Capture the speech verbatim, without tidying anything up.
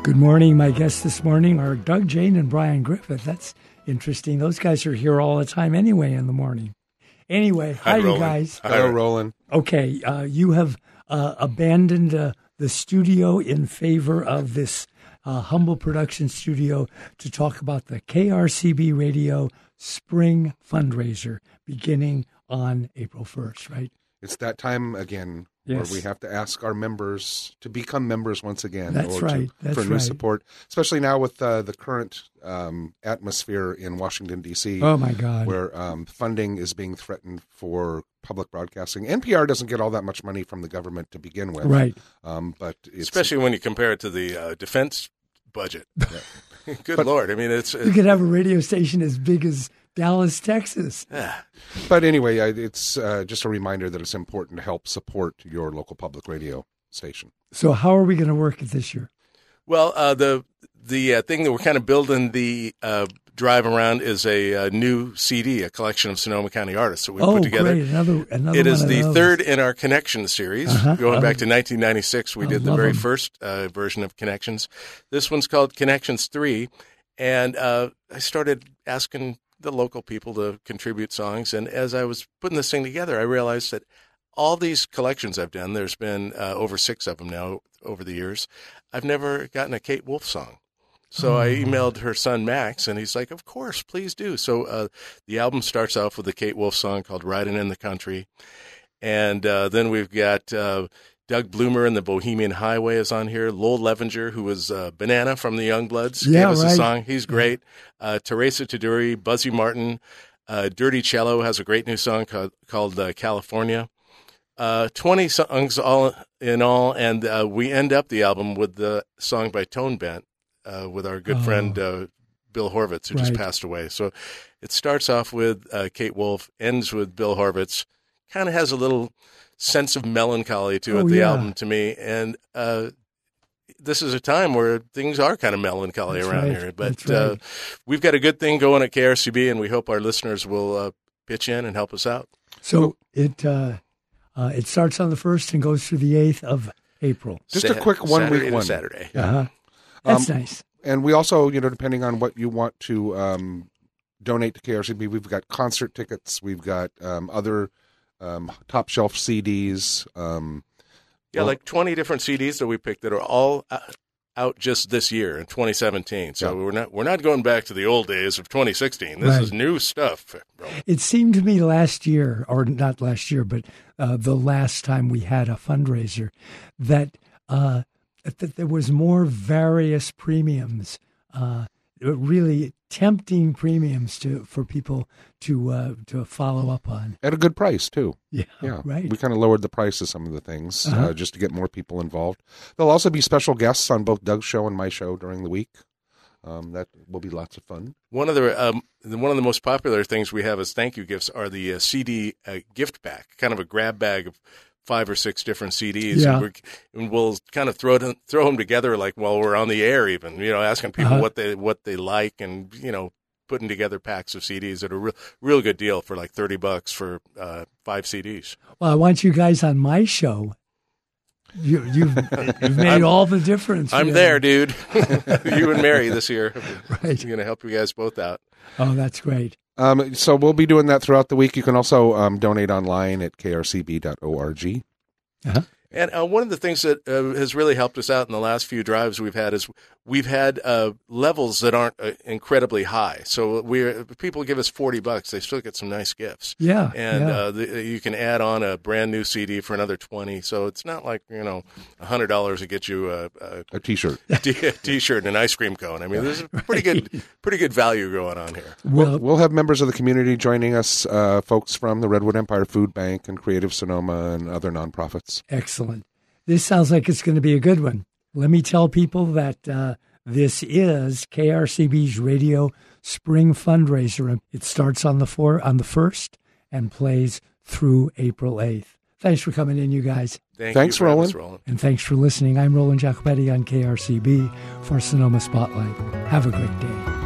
Good morning. My guests this morning are Doug Jane and Brian Griffith. That's interesting. Those guys are here all the time anyway in the morning. Anyway, hi, hi you guys. Hello, Roland. Okay, uh, you have uh, abandoned uh, the studio in favor of this uh, humble production studio to talk about the K R C B Radio Spring Fundraiser beginning on April first, right? It's that time again. Yes. Where we have to ask our members to become members once again. That's or right. To, That's for new right. support, especially now with uh, the current um, atmosphere in Washington, D C Oh, my God. Where um, funding is being threatened for public broadcasting. N P R doesn't get all that much money from the government to begin with. Right. Um, but it's, Especially when you compare it to the uh, defense budget. Yeah. Good but, Lord. I mean, it's, it's... You could have a radio station as big as Dallas, Texas. Yeah. But anyway, it's uh, just a reminder that it's important to help support your local public radio station. So how are we going to work it this year? Well, uh, the the uh, thing that we're kind of building the uh, drive around is a, a new C D, a collection of Sonoma County artists that we oh, put together. Great. Another, another it is one the of third in our Connections series. Uh-huh. Going Oh. back to nineteen ninety-six, we I did the love very them. first uh, version of Connections. This one's called Connections three, and uh, I started asking the local people to contribute songs. And as I was putting this thing together, I realized that all these collections I've done, there's been uh, over six of them now over the years, I've never gotten a Kate Wolf song. So I emailed her son, Max, and he's like, of course, please do. So uh, the album starts off with a Kate Wolf song called Riding in the Country. And uh, then we've got uh, Doug Bloomer and the Bohemian Highway is on here. Lowell Levenger, who was uh, Banana from the Youngbloods, Yeah, gave us right. a song. He's great. Uh, Teresa Taduri, Buzzy Martin, uh, Dirty Cello has a great new song called, called uh, California. Uh, twenty songs all in all, and uh, we end up the album with the song by Tone Bent uh, with our good Oh. friend uh, Bill Horvitz, who Right. just passed away. So it starts off with uh, Kate Wolf, ends with Bill Horvitz, kind of has a little sense of melancholy to it, Oh, the yeah. album to me. And uh, this is a time where things are kind of melancholy That's around right. here. But That's right. uh, we've got a good thing going at K R C B, and we hope our listeners will uh, pitch in and help us out. So it uh, uh, it starts on the first and goes through the eighth of April. Just Sa- a quick one Saturday week to one. Saturday. Uh-huh. That's Um, nice. And we also, you know, depending on what you want to um, donate to K R C B, we've got concert tickets, we've got um, other um, top shelf C Ds. Um, Yeah, well, like twenty different C Ds that we picked that are all uh, out just this year in twenty seventeen. So Yeah. we're not we're not going back to the old days of twenty sixteen. This Right. is new stuff. It seemed to me last year, or not last year, but uh, the last time we had a fundraiser, that uh, that there was more various premiums, uh, really tempting premiums to for people to uh, to follow up on. at a good price, too. Yeah, Yeah, right. We kind of lowered the price of some of the things Uh-huh. uh, just to get more people involved. There'll also be special guests on both Doug's show and my show during the week. Um, that will be lots of fun. One of the um, one of the most popular things we have as thank you gifts are the uh, C D uh, gift pack, kind of a grab bag of five or six different C Ds. Yeah. And, we're, and we'll kind of throw them, throw them together like while we're on the air, even you know, asking people Uh-huh. what they what they like, and you know, putting together packs of C Ds that are a real real good deal for like thirty bucks for uh, five C Ds. Well, I want you guys on my show. You, you've, you've made I'm- all the difference. I'm really. there, dude. You and Mary this year. Right. I'm going to help you guys both out. Oh, that's great. Um, so we'll be doing that throughout the week. You can also um, donate online at k r c b dot org. Uh-huh. And uh, one of the things that uh, has really helped us out in the last few drives we've had is we've had uh, levels that aren't uh, incredibly high. So we people give us forty bucks, they still get some nice gifts. Yeah, And yeah. uh, the, you can add on a brand new C D for another twenty. So it's not like, you know, one hundred dollars to get you a, a A T-shirt. t- T-shirt and an ice cream cone. I mean, there's a pretty good pretty good value going on here. Well, We'll have members of the community joining us, uh, folks from the Redwood Empire Food Bank and Creative Sonoma and other nonprofits. excellent. This sounds like it's going to be a good one. Let me tell people that uh, this is K R C B's Radio Spring Fundraiser. It starts on the four, on the first and plays through April eighth. Thanks for coming in, you guys. Thank Thanks, you for having Roland. us, Roland. And thanks for listening. I'm Roland Jacobetti on K R C B for Sonoma Spotlight. Have a great day.